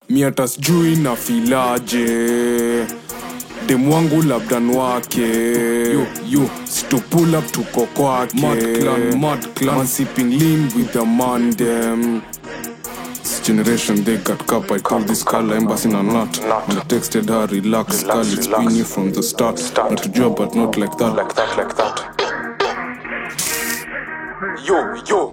Mi hata sijui na filaje demu wangu labda nwake to pull up tuko kwake mad clan man sipping lean with the man them. This generation they got cup. I call this color embassy na nut. When I texted her relax, girl it's been you from the start. Not to job but not like that. Yo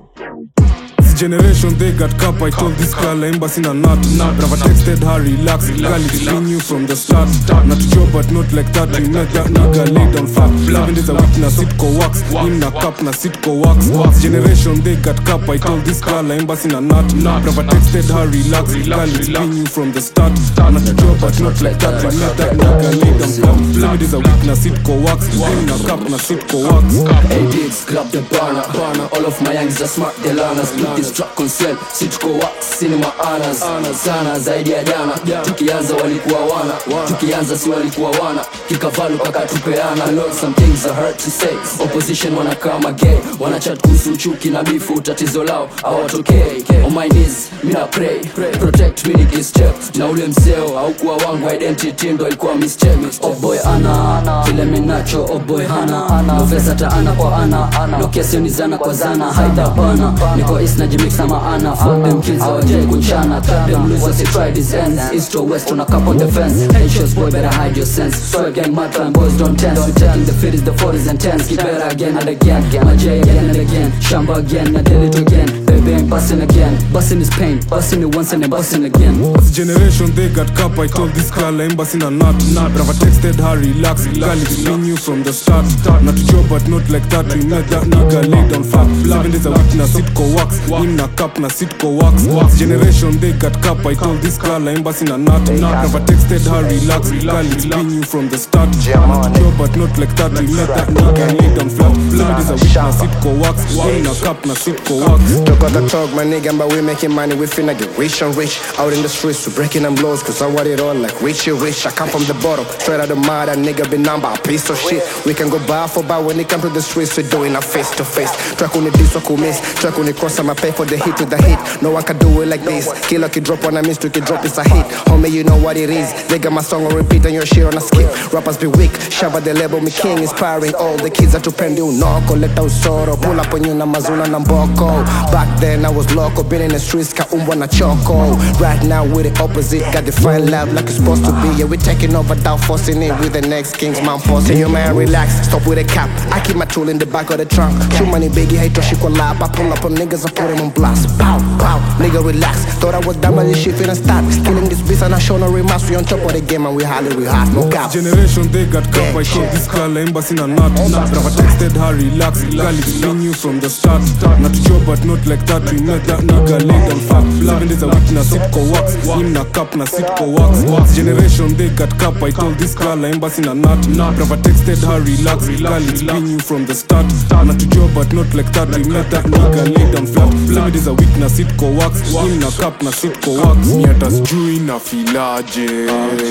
generation they got cup. I told this girl embassy na nut. Brava texted her relax, girl it's been you from the start. Not to job but not like that. You met that nigga laid on fat. 7 days a week na sit ko wax. In na cup na sit ko wax. Generation they got cup. I told this girl embassy na nut. Brava texted her relax, girl it's been you from the start. Not to job but not like that. You met that nigga laid on fat. 7 days a week na sit ko wax. In na cup na sit ko wax. Hey digs, grab the burner. All of my yangs are smart, they learn us. Split this track on sell, sitko wax, cinema honors. Sana zaidi ya jana. Tukianza walikuwa wana, tukianza si walikuwa wana. Kikavalu kaka tupeana. Lord, some things are hard to say. Opposition wanna kama gay, wana chat kuhusu chuki na bifu. Tatizo lao hawatokei. On my knees, mina pray, protect me nikistep. Na ule mseo haukuwa wangu, identity ndo ilikuwa mistake. Oh boy ana, kile minacho oh boy hana. Novesa ta ana kwa ana, no kesi unizana kwa zana. Haida bana, niko east na jimix na maana. Fuck them kids hawajai kunchana. Cut them loose as they try these ends. East or west on a cup on the fence. Anxious boy better hide your sense. Swag gang mad and boys don't tense. We taking the 50s, the 40s and 10s. Keep better again and again. My J again and again. Shamba again, I did it again. Baby ain't busting again. Busting is pain, busting it once and then busting again. This generation they got cup. I told this girl embassy na nut. Brava texted her relax, girl it's been you from the start. Not to job but not like that. You met that nigga laid on fat. 7 days a week na sit ko wax. In na cup na sit ko wax. This generation they got cup. I told this girl embassy na nut. Brava texted her relax, girl it's been you from the start. Not to job but not like that. You met that nigga laid on flat. 7 days a week na sit ko wax. In na cup na sit ko wax. Talk out the talk, my nigga, but we making money, we finna get rich and rich. Out in the streets, we breaking them blows, cause I want it all like rich. I come from the bottom, straight out the mud, that nigga been number, a piece of shit. We can go bar for bar when it come to the streets, we doing a face to face. Track on the disc, so cool miss. Track on the cross, I'ma pay for the hit with the hit. No one can do it like this. Killer can drop when I miss, to can drop, it's a hit. Homie, you know what it is. They got my song on repeat and your shit on a skip. Rappers be weak, Shabba the label, me king, inspiring all the kids that to pen you knock, let out sorrow. Pull up on you, na mazuna na mboko. Back then I was loco, been in the streets, ka umbwa na choco. Right now we're the opposite, got the fine love like it's supposed to be. Yeah, we're taking over without forcing it with the next kings, man forcing. You man relax, stop with a cap. I keep my tool in the back of the trunk. Too many biggie haters, she could lap. I pull up on niggas, I put them on blast. Pow, pow, nigga relax. Thought I was done, but this shit finna start. Killing this beast and I show no remorse. We on top of the game and we hardly we hard, no cap. Generation they got cup. I told this girl embassy na nut. Brava texted her relax, girl it's been you from the start. Not to job but not like that. We met that nigga laid on fat. 7 days a week na sit ko wax. In na cup na sit ko wax. Generation they got cup. I told this girl embassy na nut. Brava texted her relax, girl it's been you from the start. Not to job but not like that. We met that nigga laid on flat. 7 days a week na sit ko wax. In na cup na sit ko wax. Mi hata sijui na filaje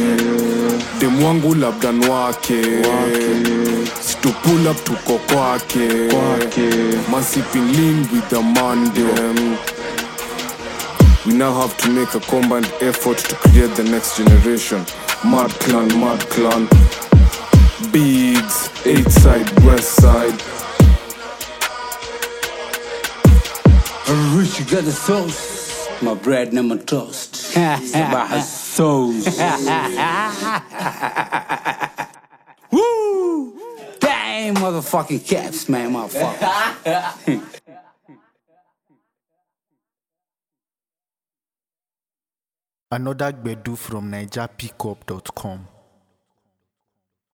demu wangu labda nwake. To pull up tuko kwake. Man sipping lean with the man them. We now have to make a combined effort to create the next generation. Mad clan. Bigs, 8 side, west side. Rich, you got the sauce. My bread, never toast. Sabaha sauce. Woo! Damn, motherfucking caps, man, motherfucker. Another Gbedu from NigerPickup.com.